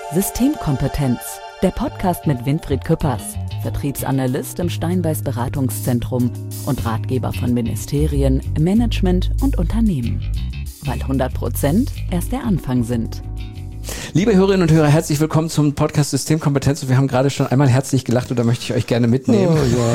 Systemkompetenz, der Podcast mit Winfried Küppers, Vertriebsanalyst im Steinbeis Beratungszentrum und Ratgeber von Ministerien, Management und Unternehmen. Weil 100% erst der Anfang sind. Liebe Hörerinnen und Hörer, herzlich willkommen zum Podcast Systemkompetenz. Wir haben gerade schon einmal herzlich gelacht und da möchte ich euch gerne mitnehmen.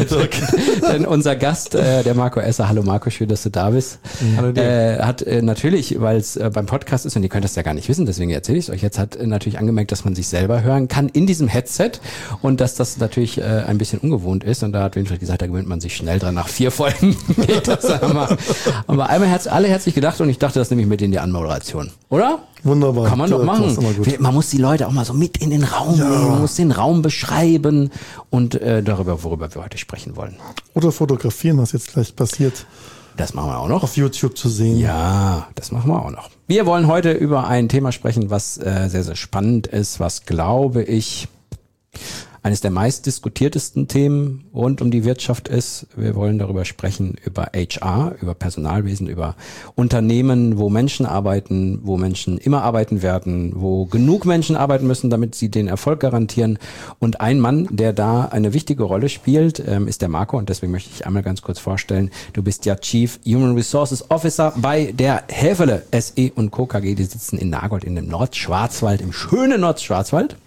Denn unser Gast, der Marco Esser, hallo Marco, schön, dass du da bist. Hallo dir. Hat natürlich, weil es beim Podcast ist und ihr könnt das ja gar nicht wissen, deswegen erzähle ich es euch jetzt, hat natürlich angemerkt, dass man sich selber hören kann in diesem Headset und dass das natürlich ein bisschen ungewohnt ist. Und da hat Winfried gesagt, da gewöhnt man sich schnell dran. Nach 4 Folgen geht das einmal. Aber einmal alle herzlich gedacht und ich dachte, das nehme ich mit in die Anmoderation. Oder? Wunderbar. Kann man doch machen. Man muss die Leute auch mal so mit in den Raum nehmen, man muss den Raum beschreiben und darüber, worüber wir heute sprechen wollen. Oder fotografieren, was jetzt gleich passiert. Das machen wir auch noch. Auf YouTube zu sehen. Ja, das machen wir auch noch. Wir wollen heute über ein Thema sprechen, was sehr, sehr spannend ist, was, glaube ich, eines der meistdiskutiertesten Themen rund um die Wirtschaft ist. Wir wollen darüber sprechen, über HR, über Personalwesen, über Unternehmen, wo Menschen arbeiten, wo Menschen immer arbeiten werden, wo genug Menschen arbeiten müssen, damit sie den Erfolg garantieren. Und ein Mann, der da eine wichtige Rolle spielt, ist der Marco. Und deswegen möchte ich einmal ganz kurz vorstellen, du bist ja Chief Human Resources Officer bei der Häfele SE & Co. KG. Die sitzen in Nagold in dem Nordschwarzwald, im schönen Nordschwarzwald.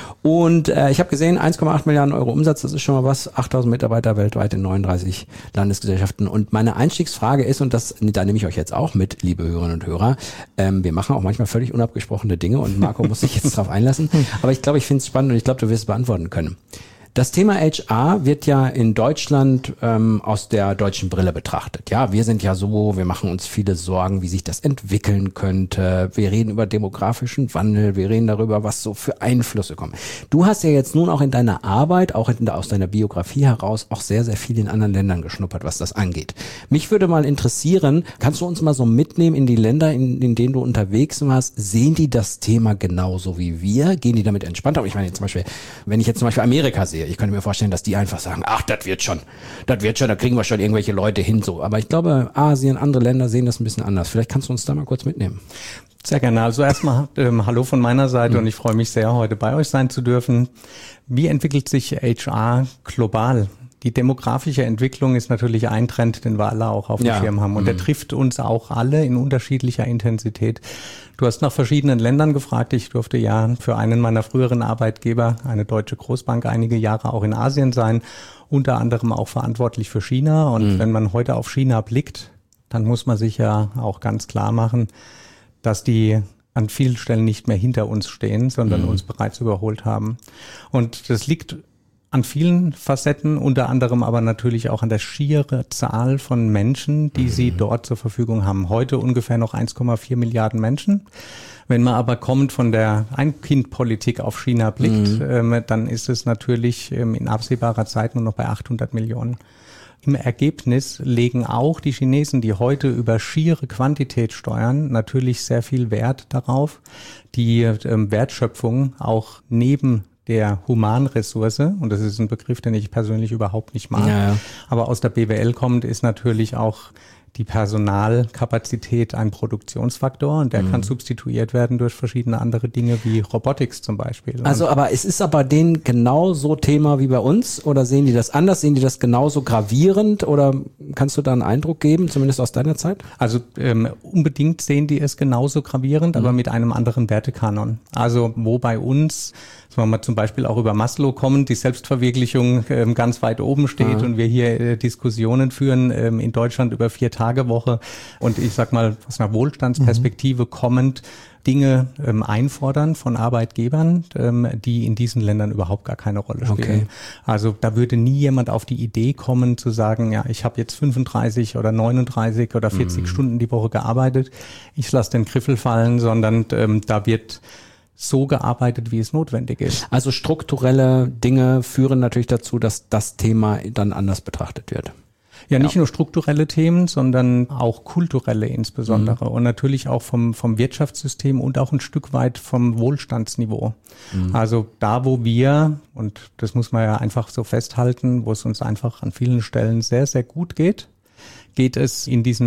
Und ich habe gesehen, 1,8 Milliarden Euro Umsatz, das ist schon mal was, 8.000 Mitarbeiter weltweit in 39 Landesgesellschaften. Und meine Einstiegsfrage ist, und da nehme ich euch jetzt auch mit, liebe Hörerinnen und Hörer, wir machen auch manchmal völlig unabgesprochene Dinge und Marco muss sich jetzt drauf einlassen. Aber ich glaube, ich finde es spannend und ich glaube, du wirst es beantworten können. Das Thema HR wird ja in Deutschland aus der deutschen Brille betrachtet. Ja, wir sind ja so, wir machen uns viele Sorgen, wie sich das entwickeln könnte. Wir reden über demografischen Wandel, wir reden darüber, was so für Einflüsse kommen. Du hast ja jetzt nun auch in deiner Arbeit, auch aus deiner Biografie heraus, auch sehr, sehr viel in anderen Ländern geschnuppert, was das angeht. Mich würde mal interessieren, kannst du uns mal so mitnehmen in die Länder, in denen du unterwegs warst? Sehen die das Thema genauso wie wir? Gehen die damit entspannter? Ich meine zum Beispiel, wenn ich jetzt zum Beispiel Amerika sehe, ich könnte mir vorstellen, dass die einfach sagen, ach, das wird schon, da kriegen wir schon irgendwelche Leute hin, so. Aber ich glaube, Asien, andere Länder sehen das ein bisschen anders. Vielleicht kannst du uns da mal kurz mitnehmen. Sehr gerne. Also erstmal Hallo von meiner Seite und ich freue mich sehr, heute bei euch sein zu dürfen. Wie entwickelt sich HR global? Die demografische Entwicklung ist natürlich ein Trend, den wir alle auch auf dem Schirm haben. Und der trifft uns auch alle in unterschiedlicher Intensität. Du hast nach verschiedenen Ländern gefragt. Ich durfte ja für einen meiner früheren Arbeitgeber, eine deutsche Großbank, einige Jahre auch in Asien sein, unter anderem auch verantwortlich für China. Und wenn man heute auf China blickt, dann muss man sich ja auch ganz klar machen, dass die an vielen Stellen nicht mehr hinter uns stehen, sondern uns bereits überholt haben. Und das liegt an vielen Facetten, unter anderem aber natürlich auch an der schiere Zahl von Menschen, die sie dort zur Verfügung haben. Heute ungefähr noch 1,4 Milliarden Menschen. Wenn man aber kommend von der Ein-Kind-Politik auf China blickt, dann ist es natürlich in absehbarer Zeit nur noch bei 800 Millionen. Im Ergebnis legen auch die Chinesen, die heute über schiere Quantität steuern, natürlich sehr viel Wert darauf, die Wertschöpfung auch neben der Humanressource, und das ist ein Begriff, den ich persönlich überhaupt nicht mag, aber aus der BWL kommt, ist natürlich auch die Personalkapazität ein Produktionsfaktor und der kann substituiert werden durch verschiedene andere Dinge wie Robotics zum Beispiel. Also aber es ist aber denen genauso Thema wie bei uns oder sehen die das anders? Sehen die das genauso gravierend oder kannst du da einen Eindruck geben, zumindest aus deiner Zeit? Also unbedingt sehen die es genauso gravierend, aber mit einem anderen Wertekanon. Also wo bei uns, sagen wir mal zum Beispiel auch über Maslow kommen, die Selbstverwirklichung ganz weit oben steht und wir hier Diskussionen führen in Deutschland über 4-Tage-Woche und ich sag mal aus einer Wohlstandsperspektive kommend Dinge einfordern von Arbeitgebern, die in diesen Ländern überhaupt gar keine Rolle spielen. Okay. Also da würde nie jemand auf die Idee kommen zu sagen, ja, ich habe jetzt 35 oder 39 oder 40 Stunden die Woche gearbeitet, ich lasse den Griffel fallen, sondern da wird so gearbeitet, wie es notwendig ist. Also strukturelle Dinge führen natürlich dazu, dass das Thema dann anders betrachtet wird. Ja, nicht nur strukturelle Themen, sondern auch kulturelle insbesondere und natürlich auch vom Wirtschaftssystem und auch ein Stück weit vom Wohlstandsniveau. Also da, wo wir, und das muss man ja einfach so festhalten, wo es uns einfach an vielen Stellen sehr, sehr gut geht, geht es in diesen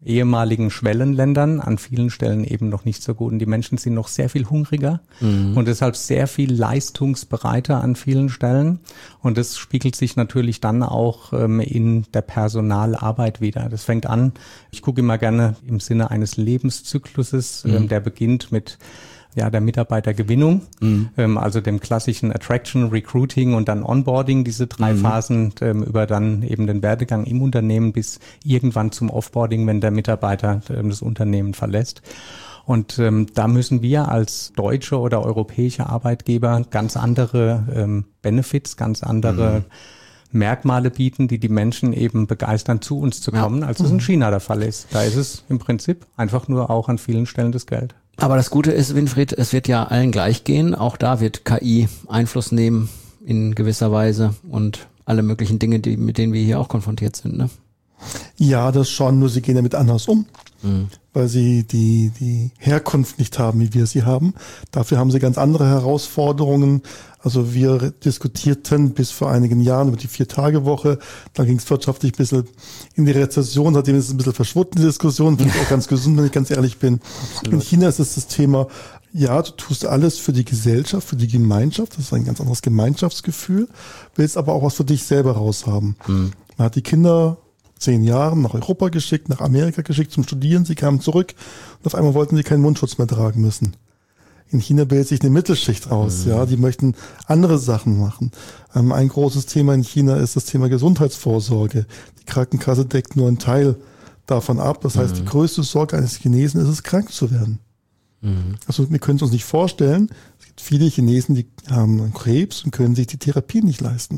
ehemaligen Schwellenländern an vielen Stellen eben noch nicht so gut. Und die Menschen sind noch sehr viel hungriger und deshalb sehr viel leistungsbereiter an vielen Stellen. Und das spiegelt sich natürlich dann auch in der Personalarbeit wieder. Das fängt an, ich gucke immer gerne im Sinne eines Lebenszykluses, der beginnt mit der Mitarbeitergewinnung, also dem klassischen Attraction, Recruiting und dann Onboarding, diese 3 Phasen über dann eben den Werdegang im Unternehmen bis irgendwann zum Offboarding, wenn der Mitarbeiter das Unternehmen verlässt. Und da müssen wir als deutsche oder europäische Arbeitgeber ganz andere Benefits, ganz andere Merkmale bieten, die die Menschen eben begeistern, zu uns zu kommen, als es in China der Fall ist. Da ist es im Prinzip einfach nur auch an vielen Stellen das Geld. Aber das Gute ist, Winfried, es wird ja allen gleich gehen. Auch da wird KI Einfluss nehmen in gewisser Weise und alle möglichen Dinge, mit denen wir hier auch konfrontiert sind, ne? Ja, das schon, nur sie gehen damit anders um, weil sie die Herkunft nicht haben, wie wir sie haben. Dafür haben sie ganz andere Herausforderungen. Also wir diskutierten bis vor einigen Jahren über die 4-Tage-Woche. Dann ging es wirtschaftlich ein bisschen in die Rezession. Seitdem ist es ein bisschen verschwunden, die Diskussion. Finde ich auch ganz gesund, wenn ich ganz ehrlich bin. Absolut. In China ist es das Thema, ja, du tust alles für die Gesellschaft, für die Gemeinschaft. Das ist ein ganz anderes Gemeinschaftsgefühl. Willst aber auch was für dich selber raushaben. Man hat die Kinder 10 Jahren nach Europa geschickt, nach Amerika geschickt zum Studieren. Sie kamen zurück und auf einmal wollten sie keinen Mundschutz mehr tragen müssen. In China bildet sich eine Mittelschicht aus, ja, die möchten andere Sachen machen. Ein großes Thema in China ist das Thema Gesundheitsvorsorge. Die Krankenkasse deckt nur einen Teil davon ab. Das heißt, die größte Sorge eines Chinesen ist es, krank zu werden. Also wir können es uns nicht vorstellen. Es gibt viele Chinesen, die haben Krebs und können sich die Therapie nicht leisten.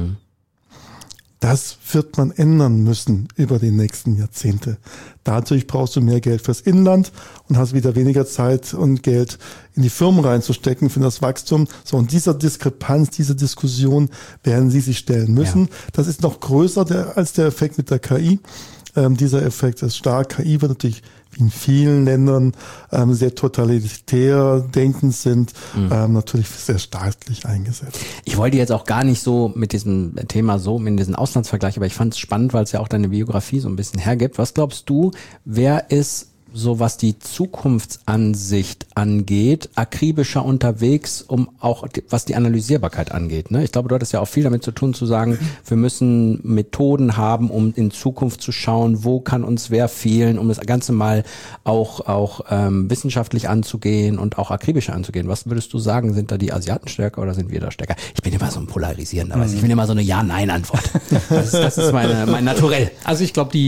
Das wird man ändern müssen über die nächsten Jahrzehnte. Dadurch brauchst du mehr Geld fürs Inland und hast wieder weniger Zeit und Geld in die Firmen reinzustecken für das Wachstum. So, und dieser Diskrepanz, diese Diskussion werden sie sich stellen müssen. Ja. Das ist noch größer als der Effekt mit der KI. Dieser Effekt ist stark. KI wird natürlich wie in vielen Ländern sehr totalitär denkend sind, natürlich sehr staatlich eingesetzt. Ich wollte jetzt auch gar nicht so mit diesem Thema so in diesen Auslandsvergleich, aber ich fand es spannend, weil es ja auch deine Biografie so ein bisschen hergibt. Was glaubst du, wer ist so, was die Zukunftsansicht angeht, akribischer unterwegs, um auch, was die Analysierbarkeit angeht, ne? Ich glaube, du hattest ja auch viel damit zu tun, zu sagen, wir müssen Methoden haben, um in Zukunft zu schauen, wo kann uns wer fehlen, um das Ganze mal auch wissenschaftlich anzugehen und auch akribischer anzugehen. Was würdest du sagen, sind da die Asiaten stärker oder sind wir da stärker? Ich bin immer so ein polarisierender, aber ich will immer so eine Ja-Nein-Antwort. Das ist mein Naturell. Also ich glaube,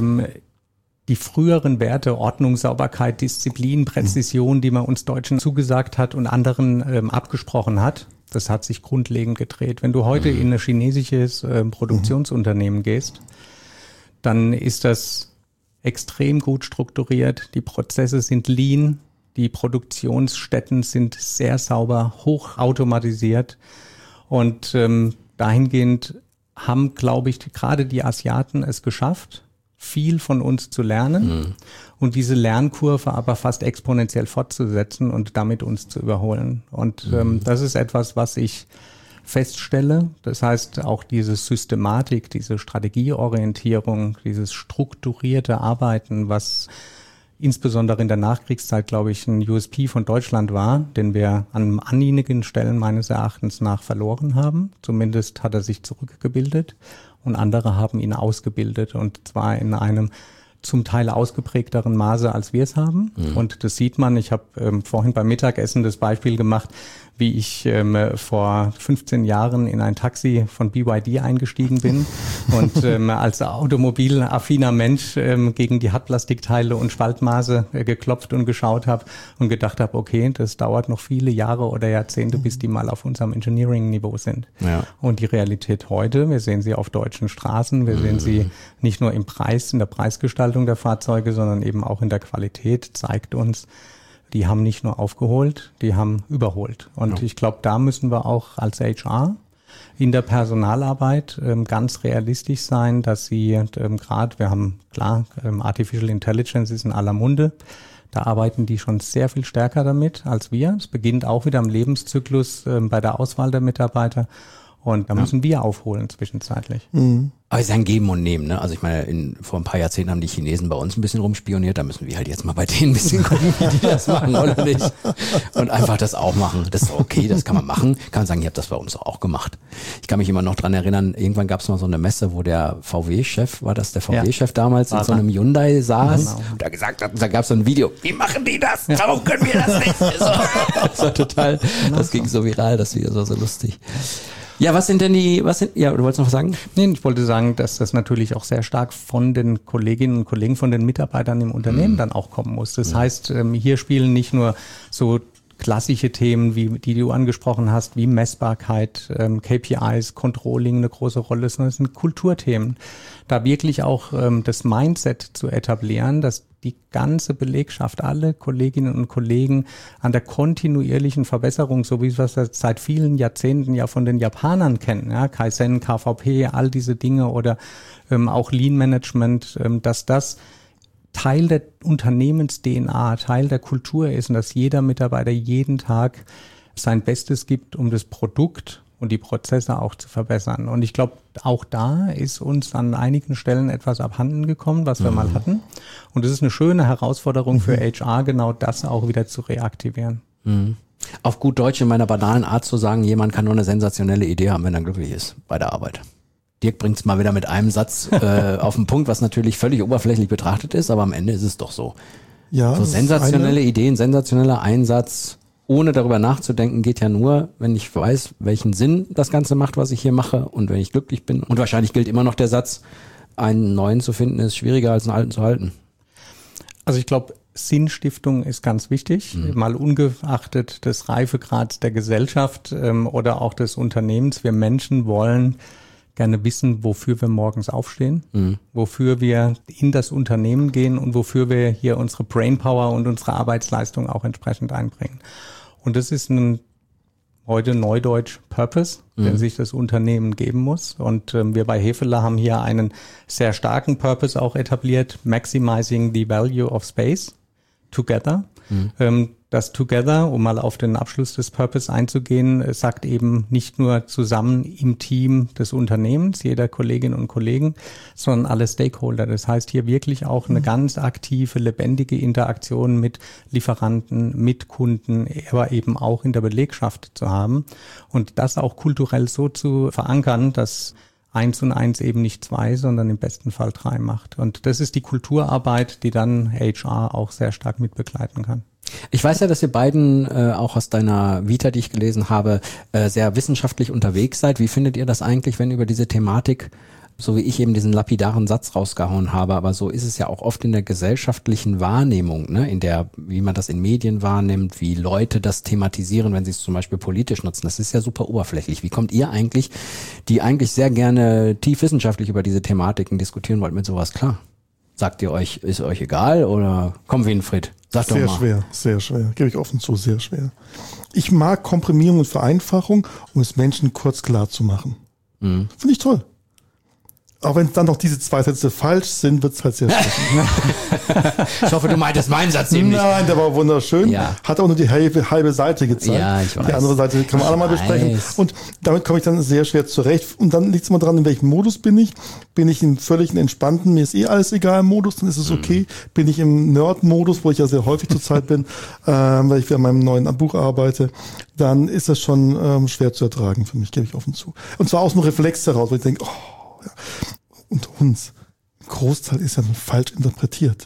die früheren Werte, Ordnung, Sauberkeit, Disziplin, Präzision, die man uns Deutschen zugesagt hat und anderen abgesprochen hat, das hat sich grundlegend gedreht. Wenn du heute in ein chinesisches Produktionsunternehmen gehst, dann ist das extrem gut strukturiert. Die Prozesse sind lean, die Produktionsstätten sind sehr sauber, hochautomatisiert und dahingehend haben, glaube ich, gerade die Asiaten es geschafft, viel von uns zu lernen und diese Lernkurve aber fast exponentiell fortzusetzen und damit uns zu überholen. Und das ist etwas, was ich feststelle. Das heißt, auch diese Systematik, diese Strategieorientierung, dieses strukturierte Arbeiten, was insbesondere in der Nachkriegszeit, glaube ich, ein USP von Deutschland war, den wir an einigen Stellen meines Erachtens nach verloren haben. Zumindest hat er sich zurückgebildet. Und andere haben ihn ausgebildet und zwar in einem zum Teil ausgeprägteren Maße, als wir es haben. Und das sieht man. Ich habe vorhin beim Mittagessen das Beispiel gemacht, wie ich vor 15 Jahren in ein Taxi von BYD eingestiegen bin und als automobilaffiner Mensch gegen die Hartplastikteile und Spaltmaße geklopft und geschaut habe und gedacht habe, okay, das dauert noch viele Jahre oder Jahrzehnte, bis die mal auf unserem Engineering-Niveau sind. Ja. Und die Realität heute, wir sehen sie auf deutschen Straßen, wir sehen sie nicht nur im Preis, in der Preisgestaltung der Fahrzeuge, sondern eben auch in der Qualität, zeigt uns, die haben nicht nur aufgeholt, die haben überholt. Und ich glaube, da müssen wir auch als HR in der Personalarbeit ganz realistisch sein, dass sie gerade, wir haben klar, Artificial Intelligence ist in aller Munde, da arbeiten die schon sehr viel stärker damit als wir. Es beginnt auch wieder am Lebenszyklus bei der Auswahl der Mitarbeiter. Und da müssen wir aufholen zwischenzeitlich. Aber es ist ein Geben und Nehmen, ne? Also ich meine, vor ein paar Jahrzehnten haben die Chinesen bei uns ein bisschen rumspioniert, da müssen wir halt jetzt mal bei denen ein bisschen gucken, wie die das machen oder nicht. Und einfach das auch machen. Das ist okay, das kann man machen. Kann man sagen, ich habe das bei uns auch gemacht. Ich kann mich immer noch dran erinnern, irgendwann gab es mal so eine Messe, wo der VW-Chef, war das der VW-Chef damals, in so einem Hyundai saß und da gesagt hat, da gab es so ein Video, wie machen die das? Warum können wir das nicht? So. Das war total, das ging so viral, das Video war so lustig. Ja, du wolltest noch was sagen? Nee, ich wollte sagen, dass das natürlich auch sehr stark von den Kolleginnen und Kollegen, von den Mitarbeitern im Unternehmen dann auch kommen muss. Das heißt, hier spielen nicht nur so klassische Themen, wie die du angesprochen hast, wie Messbarkeit, KPIs, Controlling eine große Rolle, sondern es sind Kulturthemen. Da wirklich auch das Mindset zu etablieren, dass die ganze Belegschaft, alle Kolleginnen und Kollegen an der kontinuierlichen Verbesserung, so wie wir es seit vielen Jahrzehnten ja von den Japanern kennen, ja, Kaizen, KVP, all diese Dinge oder auch Lean Management, dass das Teil der Unternehmens-DNA, Teil der Kultur ist und dass jeder Mitarbeiter jeden Tag sein Bestes gibt, um das Produkt und die Prozesse auch zu verbessern. Und ich glaube, auch da ist uns an einigen Stellen etwas abhanden gekommen, was wir mal hatten. Und es ist eine schöne Herausforderung für HR, genau das auch wieder zu reaktivieren. Auf gut Deutsch in meiner banalen Art zu sagen, jemand kann nur eine sensationelle Idee haben, wenn er glücklich ist bei der Arbeit. Dirk bringt es mal wieder mit einem Satz auf den Punkt, was natürlich völlig oberflächlich betrachtet ist, aber am Ende ist es doch so. Ja, so sensationelle Ideen, sensationeller Einsatz, ohne darüber nachzudenken, geht ja nur, wenn ich weiß, welchen Sinn das Ganze macht, was ich hier mache und wenn ich glücklich bin. Und wahrscheinlich gilt immer noch der Satz, einen neuen zu finden ist schwieriger als einen alten zu halten. Also ich glaube, Sinnstiftung ist ganz wichtig, mal ungeachtet des Reifegrads der Gesellschaft oder auch des Unternehmens. Wir Menschen wollen gerne wissen, wofür wir morgens aufstehen, wofür wir in das Unternehmen gehen und wofür wir hier unsere Brainpower und unsere Arbeitsleistung auch entsprechend einbringen. Und das ist ein heute Neudeutsch Purpose, den sich das Unternehmen geben muss. Und wir bei Hefele haben hier einen sehr starken Purpose auch etabliert, Maximizing the Value of Space Together. Das Together, um mal auf den Abschluss des Purpose einzugehen, sagt eben nicht nur zusammen im Team des Unternehmens, jeder Kolleginnen und Kollegen, sondern alle Stakeholder. Das heißt hier wirklich auch eine ganz aktive, lebendige Interaktion mit Lieferanten, mit Kunden, aber eben auch in der Belegschaft zu haben und das auch kulturell so zu verankern, dass 1 und 1 eben nicht 2, sondern im besten Fall 3 macht. Und das ist die Kulturarbeit, die dann HR auch sehr stark mitbegleiten kann. Ich weiß ja, dass ihr beiden auch aus deiner Vita, die ich gelesen habe, sehr wissenschaftlich unterwegs seid. Wie findet ihr das eigentlich, wenn über diese Thematik, so wie ich eben diesen lapidaren Satz rausgehauen habe, aber so ist es ja auch oft in der gesellschaftlichen Wahrnehmung, ne, in der, wie man das in Medien wahrnimmt, wie Leute das thematisieren, wenn sie es zum Beispiel politisch nutzen. Das ist ja super oberflächlich. Wie kommt ihr eigentlich, die eigentlich sehr gerne tief wissenschaftlich über diese Thematiken diskutieren wollt, mit sowas klar? Sagt ihr euch, ist euch egal oder komm Winfried? Sag doch mal. Sehr schwer. Gebe ich offen zu, sehr schwer. Ich mag Komprimierung und Vereinfachung, um es Menschen kurz klar zu machen. Finde ich toll. Auch wenn dann noch diese 2 Sätze falsch sind, wird es halt sehr schwer. Ich hoffe, du meintest meinen Satz eben nicht. Nein, der war wunderschön. Ja. Hat auch nur die halbe Seite gezeigt. Ja, ich weiß. Die andere Seite kann man alle mal besprechen. Und damit komme ich dann sehr schwer zurecht. Und dann liegt es immer dran, in welchem Modus bin ich. Bin ich im völligen entspannten, mir ist alles egal im Modus, dann ist es okay. Bin ich im Nerd-Modus, wo ich ja sehr häufig zurzeit bin, weil ich wieder an meinem neuen Buch arbeite, dann ist das schon schwer zu ertragen für mich, gebe ich offen zu. Und zwar aus einem Reflex heraus, weil ich denke, ja. Und uns, ein Großteil ist ja falsch interpretiert.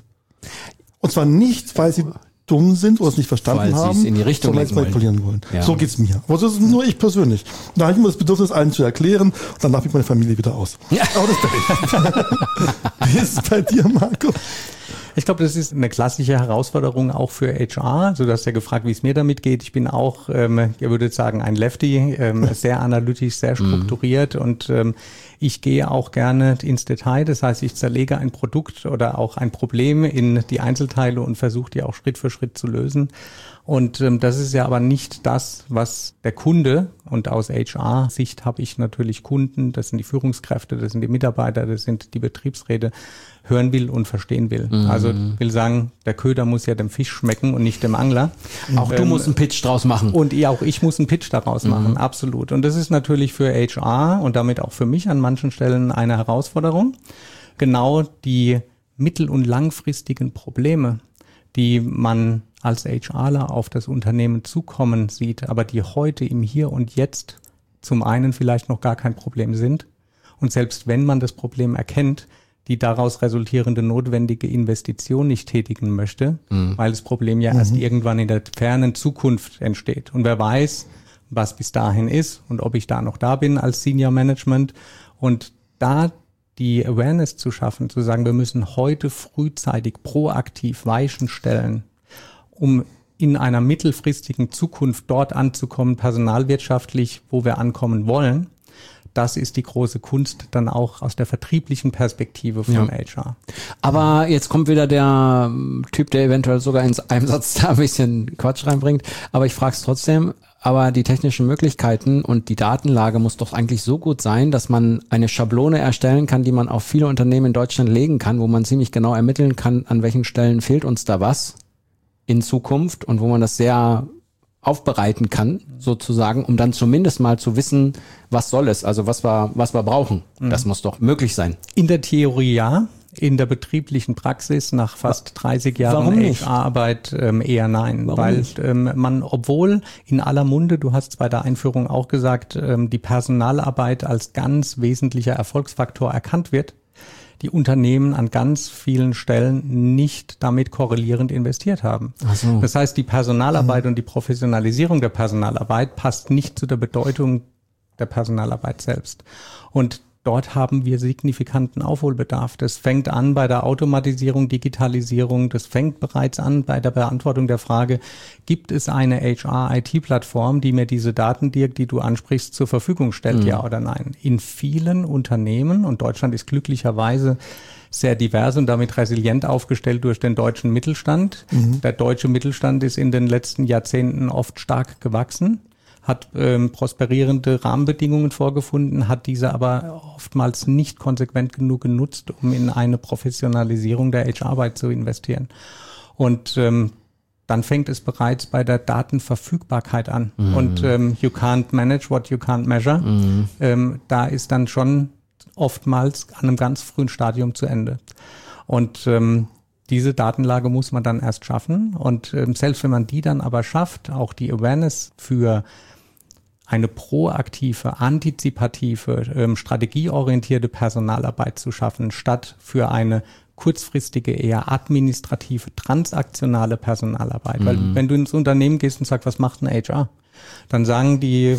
Und zwar nicht, weil sie dumm sind oder es nicht verstanden haben, sie es in die Richtung sondern es manipulieren wollen. Ja. So geht's mir. Aber das ist nur ich persönlich. Da habe ich immer das Bedürfnis, allen zu erklären und dann darf ich meine Familie wieder aus. Ja. Aber das bin ich. Wie ist es bei dir, Marco? Ich glaube, das ist eine klassische Herausforderung auch für HR. Also du hast ja gefragt, wie es mir damit geht. Ich bin auch, ihr würdet sagen, ein Lefty, sehr analytisch, sehr strukturiert und ich gehe auch gerne ins Detail. Das heißt, ich zerlege ein Produkt oder auch ein Problem in die Einzelteile und versuche die auch Schritt für Schritt zu lösen. Und das ist ja aber nicht das, was der Kunde Und aus HR-Sicht habe ich natürlich Kunden, das sind die Führungskräfte, das sind die Mitarbeiter, das sind die Betriebsräte, hören will und verstehen will. Also ich will sagen, der Köder muss ja dem Fisch schmecken und nicht dem Angler. Auch du musst einen Pitch draus machen. Und auch ich muss einen Pitch daraus machen, absolut. Und das ist natürlich für HR und damit auch für mich an manchen Stellen eine Herausforderung. Genau die mittel- und langfristigen Probleme, die man als HRler auf das Unternehmen zukommen sieht, aber die heute im Hier und Jetzt zum einen vielleicht noch gar kein Problem sind. Und selbst wenn man das Problem erkennt, die daraus resultierende notwendige Investition nicht tätigen möchte, weil das Problem ja erst irgendwann in der fernen Zukunft entsteht. Und wer weiß, was bis dahin ist und ob ich da noch da bin als Senior Management. Und da die Awareness zu schaffen, zu sagen, wir müssen heute frühzeitig proaktiv Weichen stellen, um in einer mittelfristigen Zukunft dort anzukommen, personalwirtschaftlich, wo wir ankommen wollen. Das ist die große Kunst dann auch aus der vertrieblichen Perspektive von HR. Aber jetzt kommt wieder der Typ, der eventuell sogar in einem Satz da ein bisschen Quatsch reinbringt. Aber ich frage es trotzdem, aber die technischen Möglichkeiten und die Datenlage muss doch eigentlich so gut sein, dass man eine Schablone erstellen kann, die man auf viele Unternehmen in Deutschland legen kann, wo man ziemlich genau ermitteln kann, an welchen Stellen fehlt uns da was in Zukunft und wo man das sehr aufbereiten kann, sozusagen, um dann zumindest mal zu wissen, was soll es, also was wir brauchen. Das muss doch möglich sein. In der Theorie ja, in der betrieblichen Praxis nach fast 30 Jahren HR-Arbeit eher nein. Weil man, obwohl in aller Munde, du hast es bei der Einführung auch gesagt, die Personalarbeit als ganz wesentlicher Erfolgsfaktor erkannt wird, die Unternehmen an ganz vielen Stellen nicht damit korrelierend investiert haben. Ach so. Das heißt, die Personalarbeit und die Professionalisierung der Personalarbeit passt nicht zu der Bedeutung der Personalarbeit selbst. Und dort haben wir signifikanten Aufholbedarf. Das fängt an bei der Automatisierung, Digitalisierung. Das fängt bereits an bei der Beantwortung der Frage, gibt es eine HR-IT-Plattform, die mir diese Daten, Dirk, die du ansprichst, zur Verfügung stellt, ja oder nein? In vielen Unternehmen, und Deutschland ist glücklicherweise sehr divers und damit resilient aufgestellt durch den deutschen Mittelstand. Der deutsche Mittelstand ist in den letzten Jahrzehnten oft stark gewachsen, hat prosperierende Rahmenbedingungen vorgefunden, hat diese aber oftmals nicht konsequent genug genutzt, um in eine Professionalisierung der HR-Arbeit zu investieren. Und dann fängt es bereits bei der Datenverfügbarkeit an. Und you can't manage what you can't measure. Da ist dann schon oftmals an einem ganz frühen Stadium zu Ende. Und diese Datenlage muss man dann erst schaffen. Und selbst wenn man die dann aber schafft, auch die Awareness für eine proaktive, antizipative, strategieorientierte Personalarbeit zu schaffen, statt für eine kurzfristige, eher administrative, transaktionale Personalarbeit. Weil wenn du ins Unternehmen gehst und sagst, was macht ein HR? Dann sagen die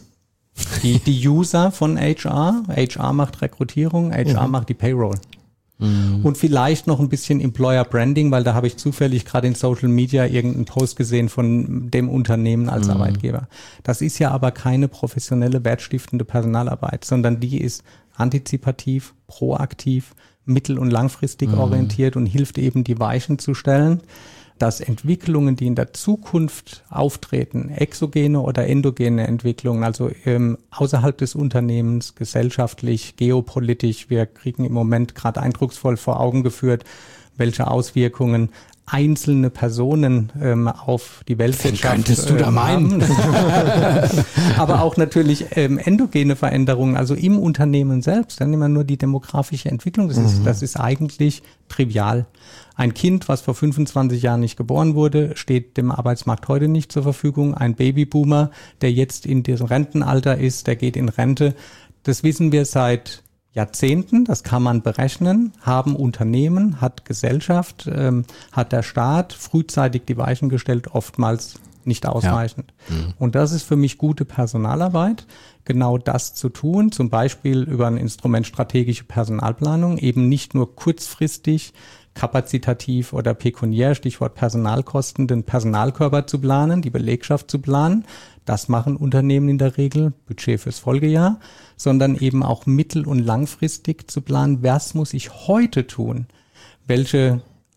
User von HR macht Rekrutierung, HR macht die Payroll. Und vielleicht noch ein bisschen Employer Branding, weil da habe ich zufällig gerade in Social Media irgendeinen Post gesehen von dem Unternehmen als Arbeitgeber. Das ist ja aber keine professionelle, wertstiftende Personalarbeit, sondern die ist antizipativ, proaktiv, mittel- und langfristig orientiert und hilft eben, die Weichen zu stellen, dass Entwicklungen, die in der Zukunft auftreten, exogene oder endogene Entwicklungen, also außerhalb des Unternehmens, gesellschaftlich, geopolitisch, wir kriegen im Moment gerade eindrucksvoll vor Augen geführt, welche Auswirkungen einzelne Personen auf die Weltwirtschaft könntest du da meinen? Aber auch natürlich endogene Veränderungen, also im Unternehmen selbst. Dann nehmen wir nur die demografische Entwicklung. Das ist eigentlich trivial. Ein Kind, was vor 25 Jahren nicht geboren wurde, steht dem Arbeitsmarkt heute nicht zur Verfügung. Ein Babyboomer, der jetzt in diesem Rentenalter ist, der geht in Rente. Das wissen wir seit Jahrzehnten, das kann man berechnen, haben Unternehmen, hat Gesellschaft, hat der Staat frühzeitig die Weichen gestellt, oftmals nicht ausreichend. Ja. Und das ist für mich gute Personalarbeit, genau das zu tun, zum Beispiel über ein Instrument strategische Personalplanung, eben nicht nur kurzfristig, kapazitativ oder pekuniär, Stichwort Personalkosten, den Personalkörper zu planen, die Belegschaft zu planen. Das machen Unternehmen in der Regel, Budget fürs Folgejahr, sondern eben auch mittel- und langfristig zu planen, was muss ich heute tun? Welche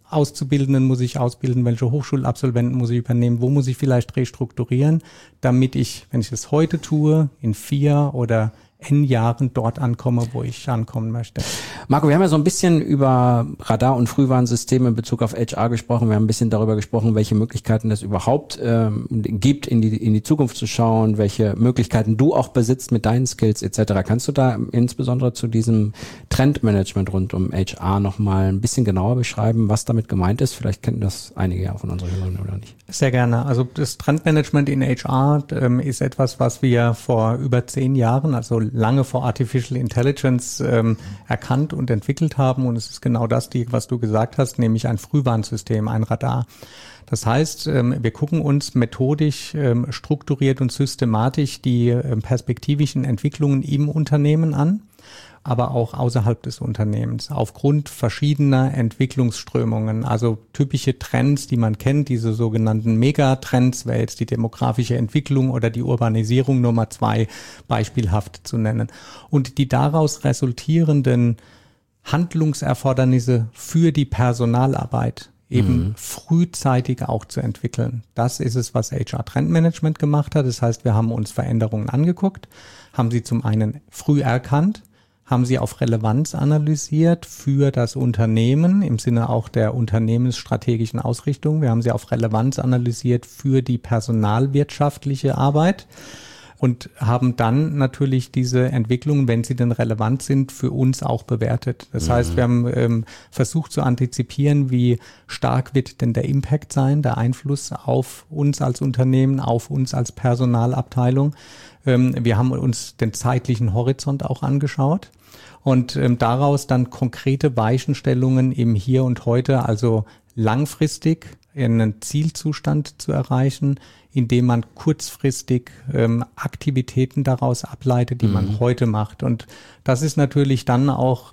Auszubildenden muss ich ausbilden, welche Hochschulabsolventen muss ich übernehmen, wo muss ich vielleicht restrukturieren, damit ich, wenn ich es heute tue, in 4 oder N Jahren dort ankomme, wo ich ankommen möchte. Marco, wir haben ja so ein bisschen über Radar- und Frühwarnsysteme in Bezug auf HR gesprochen. Wir haben ein bisschen darüber gesprochen, welche Möglichkeiten es überhaupt gibt, in die Zukunft zu schauen, welche Möglichkeiten du auch besitzt mit deinen Skills etc. Kannst du da insbesondere zu diesem Trendmanagement rund um HR nochmal ein bisschen genauer beschreiben, was damit gemeint ist? Vielleicht kennen das einige ja von unseren Hörern oder nicht. Sehr gerne. Also das Trendmanagement in HR ist etwas, was wir vor über 10 Jahren, also lange vor Artificial Intelligence erkannt und entwickelt haben. Und es ist genau das, was du gesagt hast, nämlich ein Frühwarnsystem, ein Radar. Das heißt, wir gucken uns methodisch, strukturiert und systematisch die perspektivischen Entwicklungen im Unternehmen an, aber auch außerhalb des Unternehmens, aufgrund verschiedener Entwicklungsströmungen, also typische Trends, die man kennt, diese sogenannten Megatrends, wäre jetzt die demografische Entwicklung oder die Urbanisierung Nummer 2 beispielhaft zu nennen. Und die daraus resultierenden Handlungserfordernisse für die Personalarbeit eben frühzeitig auch zu entwickeln. Das ist es, was HR Trendmanagement gemacht hat. Das heißt, wir haben uns Veränderungen angeguckt, haben sie zum einen früh erkannt, haben sie auf Relevanz analysiert für das Unternehmen im Sinne auch der unternehmensstrategischen Ausrichtung. Wir haben sie auf Relevanz analysiert für die personalwirtschaftliche Arbeit und haben dann natürlich diese Entwicklungen, wenn sie denn relevant sind, für uns auch bewertet. Das heißt, wir haben versucht zu antizipieren, wie stark wird denn der Impact sein, der Einfluss auf uns als Unternehmen, auf uns als Personalabteilung. Wir haben uns den zeitlichen Horizont auch angeschaut und daraus dann konkrete Weichenstellungen im Hier und Heute, also langfristig einen Zielzustand zu erreichen, indem man kurzfristig Aktivitäten daraus ableitet, die man heute macht. Und das ist natürlich dann auch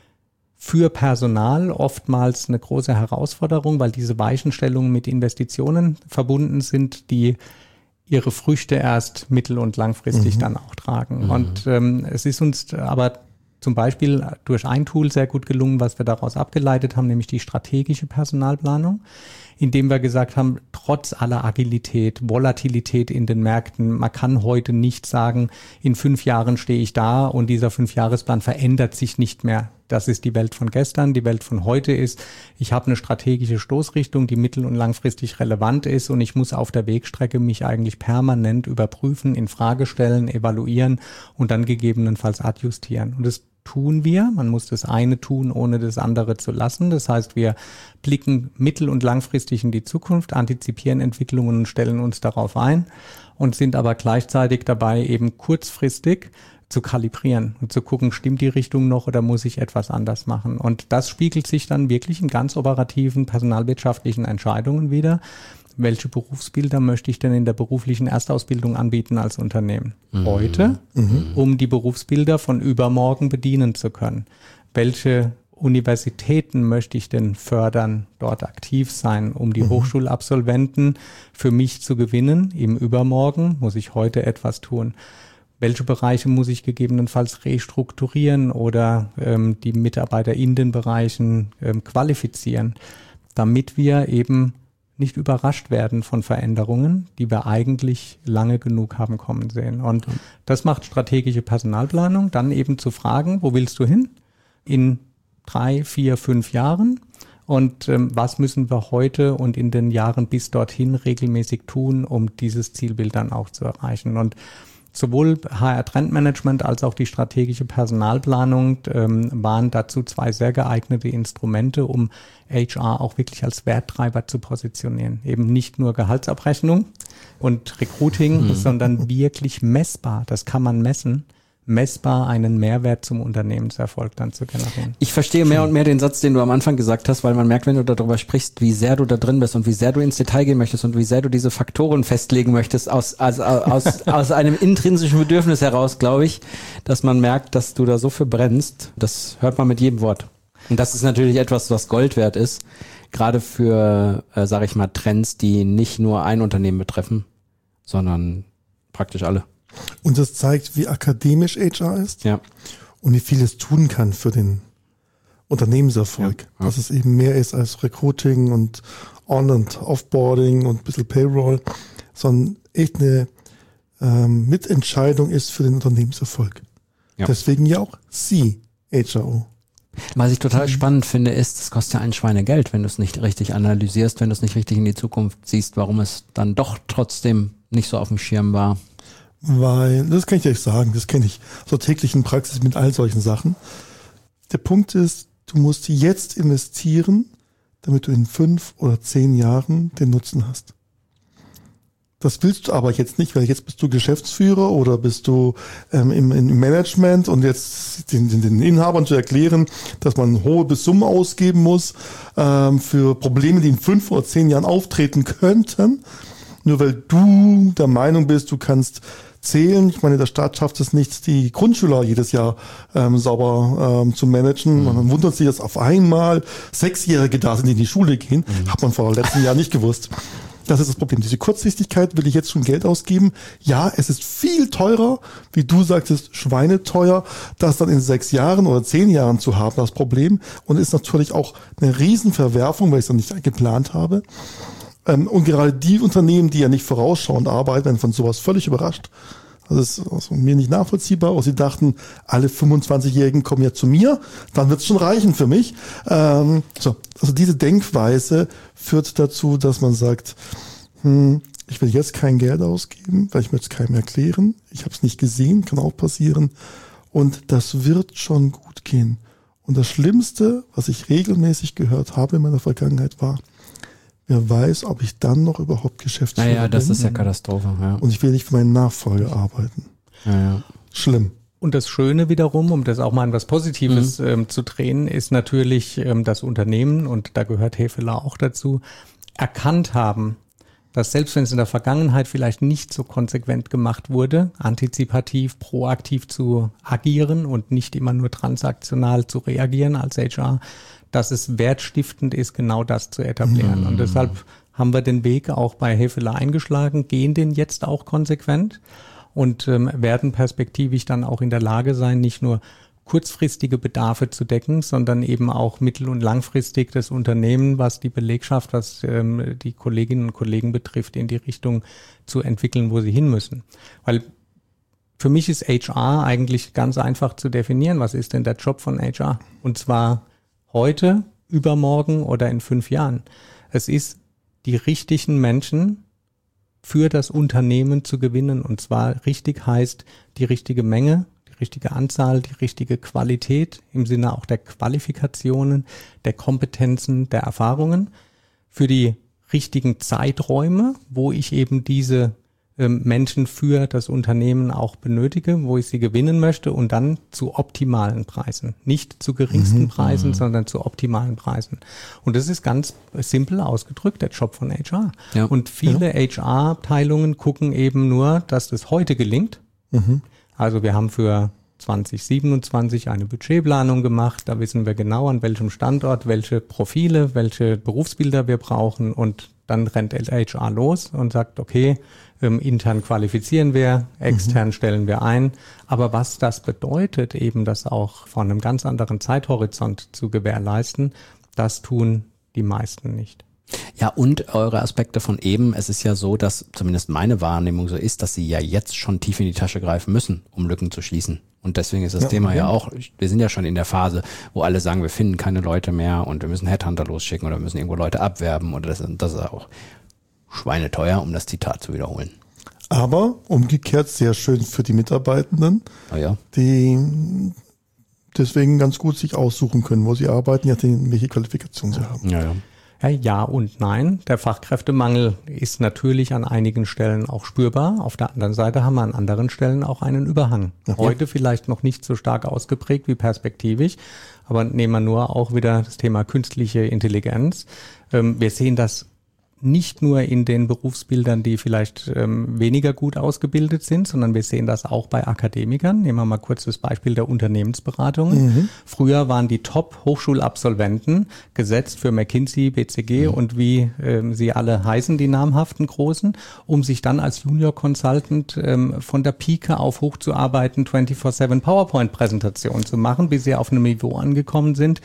für Personal oftmals eine große Herausforderung, weil diese Weichenstellungen mit Investitionen verbunden sind, die ihre Früchte erst mittel- und langfristig dann auch tragen. Und es ist uns aber zum Beispiel durch ein Tool sehr gut gelungen, was wir daraus abgeleitet haben, nämlich die strategische Personalplanung, indem wir gesagt haben, trotz aller Agilität, Volatilität in den Märkten, man kann heute nicht sagen, in 5 Jahren stehe ich da und dieser 5-Jahresplan verändert sich nicht mehr. Das ist die Welt von gestern. Die Welt von heute ist, ich habe eine strategische Stoßrichtung, die mittel- und langfristig relevant ist und ich muss auf der Wegstrecke mich eigentlich permanent überprüfen, in Frage stellen, evaluieren und dann gegebenenfalls adjustieren. Und das tun wir. Man muss das eine tun, ohne das andere zu lassen. Das heißt, wir blicken mittel- und langfristig in die Zukunft, antizipieren Entwicklungen und stellen uns darauf ein und sind aber gleichzeitig dabei, eben kurzfristig zu kalibrieren und zu gucken, stimmt die Richtung noch oder muss ich etwas anders machen? Und das spiegelt sich dann wirklich in ganz operativen personalwirtschaftlichen Entscheidungen wider. Welche Berufsbilder möchte ich denn in der beruflichen Erstausbildung anbieten als Unternehmen? Heute, um die Berufsbilder von übermorgen bedienen zu können. Welche Universitäten möchte ich denn fördern, dort aktiv sein, um die Hochschulabsolventen für mich zu gewinnen? Im Übermorgen muss ich heute etwas tun. Welche Bereiche muss ich gegebenenfalls restrukturieren oder die Mitarbeiter in den Bereichen qualifizieren, damit wir eben nicht überrascht werden von Veränderungen, die wir eigentlich lange genug haben kommen sehen. Und das macht strategische Personalplanung, dann eben zu fragen, wo willst du hin? In 3, 4, 5 Jahren? Und was müssen wir heute und in den Jahren bis dorthin regelmäßig tun, um dieses Zielbild dann auch zu erreichen? Und sowohl HR-Trendmanagement als auch die strategische Personalplanung waren dazu 2 sehr geeignete Instrumente, um HR auch wirklich als Werttreiber zu positionieren. Eben nicht nur Gehaltsabrechnung und Recruiting, sondern wirklich messbar. Das kann man messen. Messbar einen Mehrwert zum Unternehmenserfolg dann zu generieren. Ich verstehe mehr und mehr den Satz, den du am Anfang gesagt hast, weil man merkt, wenn du darüber sprichst, wie sehr du da drin bist und wie sehr du ins Detail gehen möchtest und wie sehr du diese Faktoren festlegen möchtest, aus einem intrinsischen Bedürfnis heraus, glaube ich, dass man merkt, dass du da so für brennst. Das hört man mit jedem Wort. Und das ist natürlich etwas, was Gold wert ist, gerade für, sage ich mal, Trends, die nicht nur ein Unternehmen betreffen, sondern praktisch alle. Und das zeigt, wie akademisch HR ist, ja, und wie viel es tun kann für den Unternehmenserfolg. Ja. Dass es eben mehr ist als Recruiting und On- und Offboarding und ein bisschen Payroll, sondern echt eine Mitentscheidung ist für den Unternehmenserfolg. Ja. Deswegen ja auch CHRO. Was ich total spannend finde, ist, es kostet ja ein Schweinegeld, wenn du es nicht richtig analysierst, wenn du es nicht richtig in die Zukunft siehst, warum es dann doch trotzdem nicht so auf dem Schirm war. Weil, das kann ich euch sagen, das kenne ich so täglichen Praxis mit all solchen Sachen. Der Punkt ist, du musst jetzt investieren, damit du in 5 oder 10 Jahren den Nutzen hast. Das willst du aber jetzt nicht, weil jetzt bist du Geschäftsführer oder bist du im Management und jetzt den Inhabern zu erklären, dass man hohe Summen ausgeben muss für Probleme, die in 5 oder 10 Jahren auftreten könnten, nur weil du der Meinung bist, du kannst zählen. Ich meine, der Staat schafft es nicht, die Grundschüler jedes Jahr sauber zu managen. Man wundert sich, dass auf einmal 6-Jährige da sind, die in die Schule gehen. Hat man vor letzten Jahr nicht gewusst. Das ist das Problem. Diese Kurzsichtigkeit, will ich jetzt schon Geld ausgeben? Ja, es ist viel teurer, wie du sagtest, schweineteuer, das dann in 6 Jahren oder 10 Jahren zu haben, das Problem. Und ist natürlich auch eine Riesenverwerfung, weil ich es dann nicht geplant habe. Und gerade die Unternehmen, die ja nicht vorausschauend arbeiten, werden von sowas völlig überrascht. Das ist also mir nicht nachvollziehbar. Und sie dachten, alle 25-Jährigen kommen ja zu mir, dann wird es schon reichen für mich. Also diese Denkweise führt dazu, dass man sagt, ich will jetzt kein Geld ausgeben, weil ich möchte es keinem erklären. Ich habe es nicht gesehen, kann auch passieren. Und das wird schon gut gehen. Und das Schlimmste, was ich regelmäßig gehört habe in meiner Vergangenheit, war, wer weiß, ob ich dann noch überhaupt Geschäftsführer bin. Ja, das ist ja Katastrophe. Ja. Und ich will nicht für meinen Nachfolger arbeiten. Ja. Schlimm. Und das Schöne wiederum, um das auch mal in was Positives zu drehen, ist natürlich das Unternehmen, und da gehört Hefele auch dazu, erkannt haben, dass selbst wenn es in der Vergangenheit vielleicht nicht so konsequent gemacht wurde, antizipativ, proaktiv zu agieren und nicht immer nur transaktional zu reagieren als HR, dass es wertstiftend ist, genau das zu etablieren. Und deshalb haben wir den Weg auch bei Hefele eingeschlagen, gehen den jetzt auch konsequent und werden perspektivisch dann auch in der Lage sein, nicht nur kurzfristige Bedarfe zu decken, sondern eben auch mittel- und langfristig das Unternehmen, was die Belegschaft, was die Kolleginnen und Kollegen betrifft, in die Richtung zu entwickeln, wo sie hin müssen. Weil für mich ist HR eigentlich ganz einfach zu definieren. Was ist denn der Job von HR? Und zwar heute, übermorgen oder in 5 Jahren. Es ist, die richtigen Menschen für das Unternehmen zu gewinnen. Und zwar richtig heißt die richtige Menge, die richtige Anzahl, die richtige Qualität im Sinne auch der Qualifikationen, der Kompetenzen, der Erfahrungen für die richtigen Zeiträume, wo ich eben diese Menschen für das Unternehmen auch benötige, wo ich sie gewinnen möchte und dann zu optimalen Preisen. Nicht zu geringsten Preisen, sondern zu optimalen Preisen. Und das ist ganz simpel ausgedrückt der Job von HR. Ja. Und viele HR-Abteilungen gucken eben nur, dass das heute gelingt. Also wir haben für 2027 eine Budgetplanung gemacht. Da wissen wir genau, an welchem Standort, welche Profile, welche Berufsbilder wir brauchen. Und dann rennt HR los und sagt, okay, intern qualifizieren wir, extern stellen wir ein. Aber was das bedeutet, eben das auch von einem ganz anderen Zeithorizont zu gewährleisten, das tun die meisten nicht. Ja, und eure Aspekte von eben, es ist ja so, dass zumindest meine Wahrnehmung so ist, dass sie ja jetzt schon tief in die Tasche greifen müssen, um Lücken zu schließen. Und deswegen ist das Thema ja auch, wir sind ja schon in der Phase, wo alle sagen, wir finden keine Leute mehr und wir müssen Headhunter losschicken oder wir müssen irgendwo Leute abwerben oder das ist auch schweineteuer, um das Zitat zu wiederholen. Aber umgekehrt sehr schön für die Mitarbeitenden, die deswegen ganz gut sich aussuchen können, wo sie arbeiten, je nachdem, welche Qualifikation sie haben. Ja und nein. Der Fachkräftemangel ist natürlich an einigen Stellen auch spürbar. Auf der anderen Seite haben wir an anderen Stellen auch einen Überhang. Heute vielleicht noch nicht so stark ausgeprägt wie perspektivisch, aber nehmen wir nur auch wieder das Thema künstliche Intelligenz. Wir sehen das nicht nur in den Berufsbildern, die vielleicht weniger gut ausgebildet sind, sondern wir sehen das auch bei Akademikern. Nehmen wir mal kurz das Beispiel der Unternehmensberatung. Früher waren die Top-Hochschulabsolventen gesetzt für McKinsey, BCG und wie sie alle heißen, die namhaften Großen, um sich dann als Junior Consultant von der Pike auf hochzuarbeiten, 24/7 PowerPoint-Präsentationen zu machen, bis sie auf einem Niveau angekommen sind,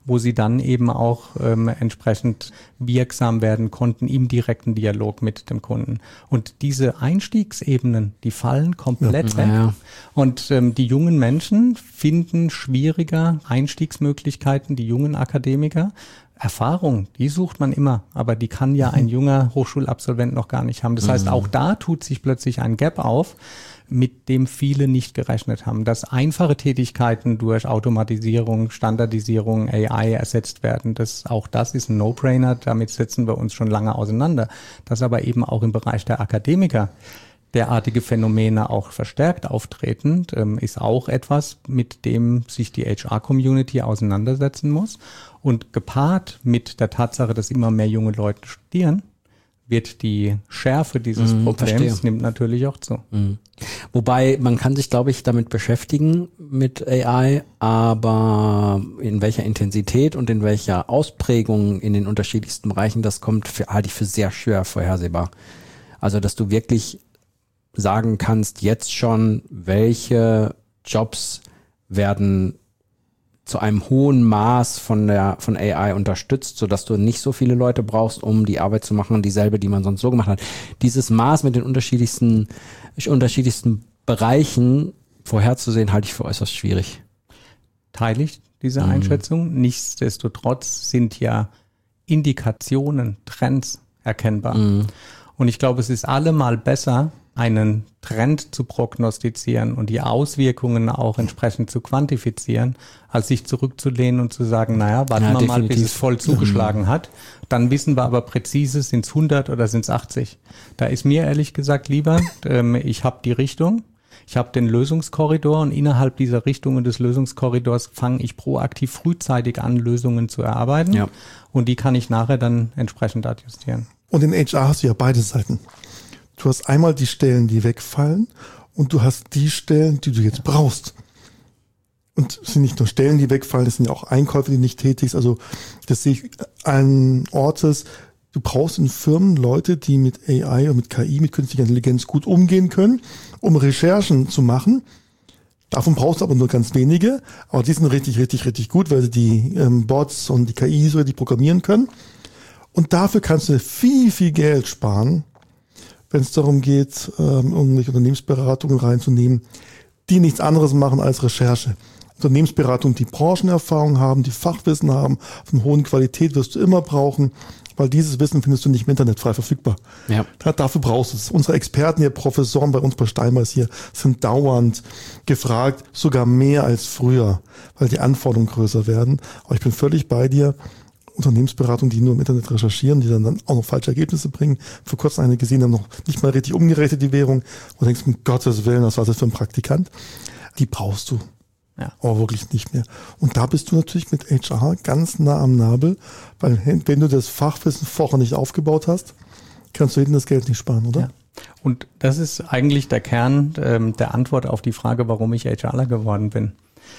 wo sie dann eben auch entsprechend wirksam werden konnten im direkten Dialog mit dem Kunden. Und diese Einstiegsebenen, die fallen komplett weg. Ja. Und die jungen Menschen finden schwieriger Einstiegsmöglichkeiten, die jungen Akademiker. Erfahrung, die sucht man immer, aber die kann ja ein junger Hochschulabsolvent noch gar nicht haben. Das heißt, auch da tut sich plötzlich ein Gap auf, mit dem viele nicht gerechnet haben. Dass einfache Tätigkeiten durch Automatisierung, Standardisierung, AI ersetzt werden, das ist ein No-Brainer, damit setzen wir uns schon lange auseinander. Dass aber eben auch im Bereich der Akademiker derartige Phänomene auch verstärkt auftreten, ist auch etwas, mit dem sich die HR-Community auseinandersetzen muss. Und gepaart mit der Tatsache, dass immer mehr junge Leute studieren, wird die Schärfe dieses Problems nimmt natürlich auch zu. Wobei, man kann sich, glaube ich, damit beschäftigen mit AI, aber in welcher Intensität und in welcher Ausprägung in den unterschiedlichsten Bereichen das kommt, halte ich für sehr schwer vorhersehbar. Also, dass du wirklich sagen kannst, jetzt schon, welche Jobs werden zu einem hohen Maß von AI unterstützt, sodass du nicht so viele Leute brauchst, um die Arbeit zu machen, dieselbe, die man sonst so gemacht hat. Dieses Maß mit den unterschiedlichsten Bereichen vorherzusehen, halte ich für äußerst schwierig. Teile ich diese Einschätzung. Nichtsdestotrotz sind ja Indikationen, Trends erkennbar. Und ich glaube, es ist allemal besser, einen Trend zu prognostizieren und die Auswirkungen auch entsprechend zu quantifizieren, als sich zurückzulehnen und zu sagen, warten wir mal, bis es voll zugeschlagen hat. Dann wissen wir aber präzise, sind es 100 oder sind es 80. Da ist mir ehrlich gesagt lieber, ich habe die Richtung, ich habe den Lösungskorridor und innerhalb dieser Richtung und des Lösungskorridors fange ich proaktiv frühzeitig an, Lösungen zu erarbeiten. Ja. Und die kann ich nachher dann entsprechend adjustieren. Und in HR hast du ja beide Seiten. Du hast einmal die Stellen, die wegfallen, und du hast die Stellen, die du jetzt brauchst. Und es sind nicht nur Stellen, die wegfallen, es sind ja auch Einkäufe, die nicht tätig sind. Also das sehe ich allen Ortes. Du brauchst in Firmen Leute, die mit AI und mit KI, mit künstlicher Intelligenz gut umgehen können, um Recherchen zu machen. Davon brauchst du aber nur ganz wenige. Aber die sind richtig gut, weil sie die Bots und die KI so richtig programmieren können. Und dafür kannst du viel Geld sparen, wenn es darum geht, irgendwelche Unternehmensberatungen reinzunehmen, die nichts anderes machen als Recherche. Unternehmensberatungen, die Branchenerfahrung haben, die Fachwissen haben, von hohen Qualität wirst du immer brauchen, weil dieses Wissen findest du nicht im Internet frei verfügbar. Ja. Dafür brauchst du es. Unsere Experten hier, Professoren bei uns bei Steinbeis hier, sind dauernd gefragt, sogar mehr als früher, weil die Anforderungen größer werden. Aber ich bin völlig bei dir. Unternehmensberatung, die nur im Internet recherchieren, die dann auch noch falsche Ergebnisse bringen. Vor kurzem eine gesehen, haben noch nicht mal richtig umgerechnet, die Währung. Wo du denkst, um Gottes Willen, was war das für ein Praktikant? Die brauchst du. Ja. Aber wirklich nicht mehr. Und da bist du natürlich mit HR ganz nah am Nabel, weil wenn du das Fachwissen vorher nicht aufgebaut hast, kannst du hinten das Geld nicht sparen, oder? Ja. Und das ist eigentlich der Kern der Antwort auf die Frage, warum ich HRler geworden bin.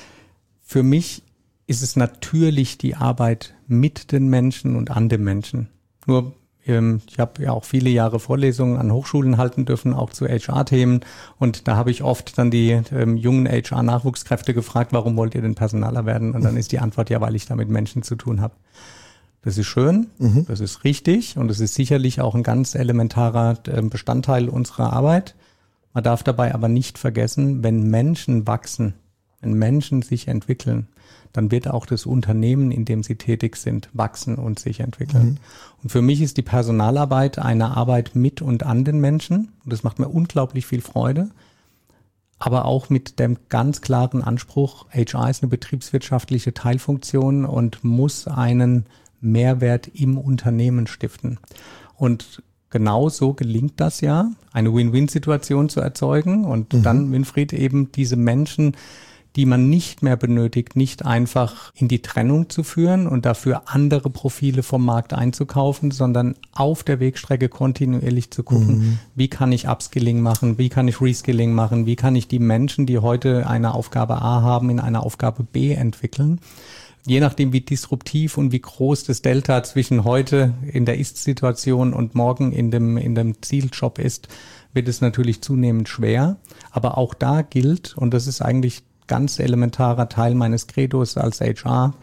Für mich ist es natürlich die Arbeit mit den Menschen und an den Menschen. Nur, ich habe ja auch viele Jahre Vorlesungen an Hochschulen halten dürfen, auch zu HR-Themen. Und da habe ich oft dann die jungen HR-Nachwuchskräfte gefragt, warum wollt ihr denn Personaler werden? Und dann ist die Antwort, ja, weil ich da mit Menschen zu tun habe. Das ist schön, das ist richtig und das ist sicherlich auch ein ganz elementarer Bestandteil unserer Arbeit. Man darf dabei aber nicht vergessen, wenn Menschen wachsen, wenn Menschen sich entwickeln, dann wird auch das Unternehmen, in dem sie tätig sind, wachsen und sich entwickeln. Und für mich ist die Personalarbeit eine Arbeit mit und an den Menschen. Und das macht mir unglaublich viel Freude. Aber auch mit dem ganz klaren Anspruch, HR ist eine betriebswirtschaftliche Teilfunktion und muss einen Mehrwert im Unternehmen stiften. Und genau so gelingt das ja, eine Win-Win-Situation zu erzeugen und dann, Winfried, eben diese Menschen, die man nicht mehr benötigt, nicht einfach in die Trennung zu führen und dafür andere Profile vom Markt einzukaufen, sondern auf der Wegstrecke kontinuierlich zu gucken, wie kann ich Upskilling machen, wie kann ich Reskilling machen, wie kann ich die Menschen, die heute eine Aufgabe A haben, in eine Aufgabe B entwickeln. Je nachdem, wie disruptiv und wie groß das Delta zwischen heute in der Ist-Situation und morgen in dem Zieljob ist, wird es natürlich zunehmend schwer. Aber auch da gilt, und das ist eigentlich ganz elementarer Teil meines Credos als HR,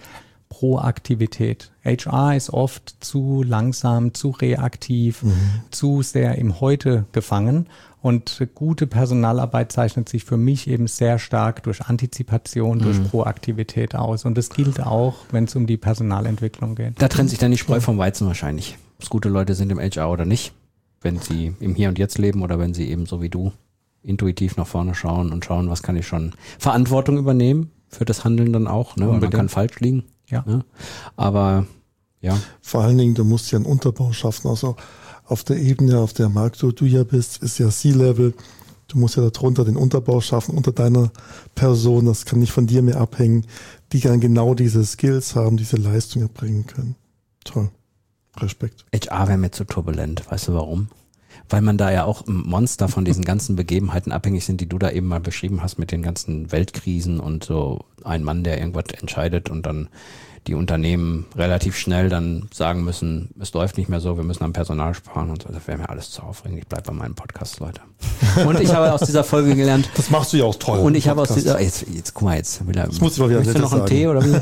Proaktivität. HR ist oft zu langsam, zu reaktiv, zu sehr im Heute gefangen. Und gute Personalarbeit zeichnet sich für mich eben sehr stark durch Antizipation, durch Proaktivität aus. Und das gilt auch, wenn es um die Personalentwicklung geht. Da trennt sich dann die Spreu vom Weizen wahrscheinlich. Ob es gute Leute sind im HR oder nicht. Wenn sie im Hier und Jetzt leben oder wenn sie eben so wie du intuitiv nach vorne schauen und schauen, was kann ich schon Verantwortung übernehmen für das Handeln dann auch. Ne? Und man kann falsch liegen. Ja. Ne? Aber ja. Vor allen Dingen, du musst ja einen Unterbau schaffen. Also auf der Ebene, auf der Markt, wo du ja bist, ist ja C-Level. Du musst ja darunter den Unterbau schaffen, unter deiner Person. Das kann nicht von dir mehr abhängen, die dann genau diese Skills haben, diese Leistung erbringen können. Toll. Respekt. HR wäre mir zu turbulent. Weißt du warum? Weil man da ja auch ein Monster von diesen ganzen Begebenheiten abhängig sind, die du da eben mal beschrieben hast mit den ganzen Weltkrisen und so ein Mann, der irgendwas entscheidet und dann die Unternehmen relativ schnell dann sagen müssen, es läuft nicht mehr so, wir müssen am Personal sparen und so. Das wäre mir alles zu aufregend. Ich bleibe bei meinem Podcast, Leute. Und ich habe aus dieser Folge gelernt. Das machst du ja auch toll. Und ich habe aus dieser, jetzt guck mal, jetzt will er. Das muss ich mal wieder möchtest du noch einen sagen. Tee oder wie?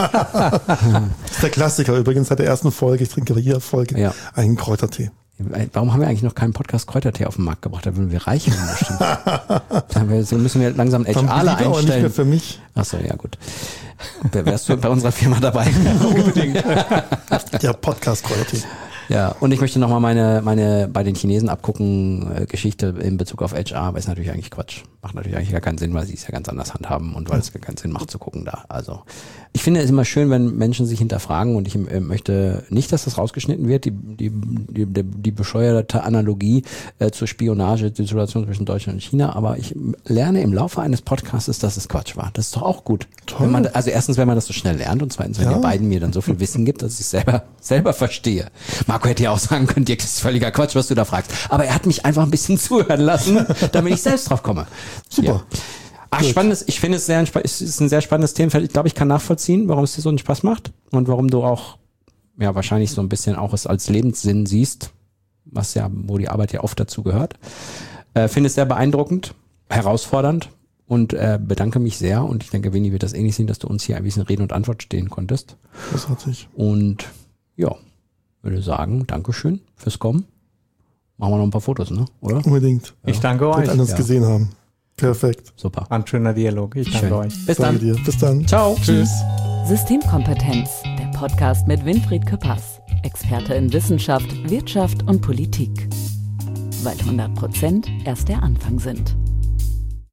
Das ist der Klassiker. Übrigens seit der ersten Folge, ich trinke jede Folge einen Kräutertee. Warum haben wir eigentlich noch keinen Podcast Kräutertee auf den Markt gebracht? Da würden wir reich werden bestimmt. Da müssen wir langsam einen HRler einstellen. Aber nicht mehr für mich. Achso, ja gut. Wärst du bei unserer Firma dabei? Unbedingt. Der Podcast Kräutertee. Ja, und ich möchte nochmal meine bei den Chinesen abgucken Geschichte in Bezug auf HR, aber ist natürlich eigentlich Quatsch. Macht natürlich eigentlich gar keinen Sinn, weil sie es ja ganz anders handhaben und weil es keinen Sinn macht zu gucken da. Also ich finde es immer schön, wenn Menschen sich hinterfragen und ich möchte nicht, dass das rausgeschnitten wird, die bescheuerte Analogie zur Spionage, die Situation zwischen Deutschland und China, aber ich lerne im Laufe eines Podcasts, dass es Quatsch war. Das ist doch auch gut. Toll. Also erstens, wenn man das so schnell lernt und zweitens, wenn ihr beiden mir dann so viel Wissen gibt, dass ich es selber verstehe. Marco hätte ja auch sagen können, Dirk, das ist völliger Quatsch, was du da fragst. Aber er hat mich einfach ein bisschen zuhören lassen, damit ich selbst drauf komme. Super. Ja. Ach, spannendes. Ich finde es ist ein sehr spannendes Themenfeld. Ich glaube, ich kann nachvollziehen, warum es dir so einen Spaß macht und warum du auch, ja, wahrscheinlich so ein bisschen auch es als Lebenssinn siehst, was ja, wo die Arbeit ja oft dazu gehört. Finde es sehr beeindruckend, herausfordernd und bedanke mich sehr und ich denke, Winnie wird das ähnlich sehen, dass du uns hier ein bisschen Rede und Antwort stehen konntest. Großartig. Und ja, würde sagen, Dankeschön fürs Kommen. Machen wir noch ein paar Fotos, ne? Oder? Unbedingt. Ja. Ich danke euch. Dass wir alles gesehen haben. Perfekt. Super. War ein schöner Dialog. Ich danke euch. Bis Danke dann. dir. Bis dann. Ciao. Tschüss. Systemkompetenz, der Podcast mit Winfried Küppers, Experte in Wissenschaft, Wirtschaft und Politik. Weil 100% erst der Anfang sind.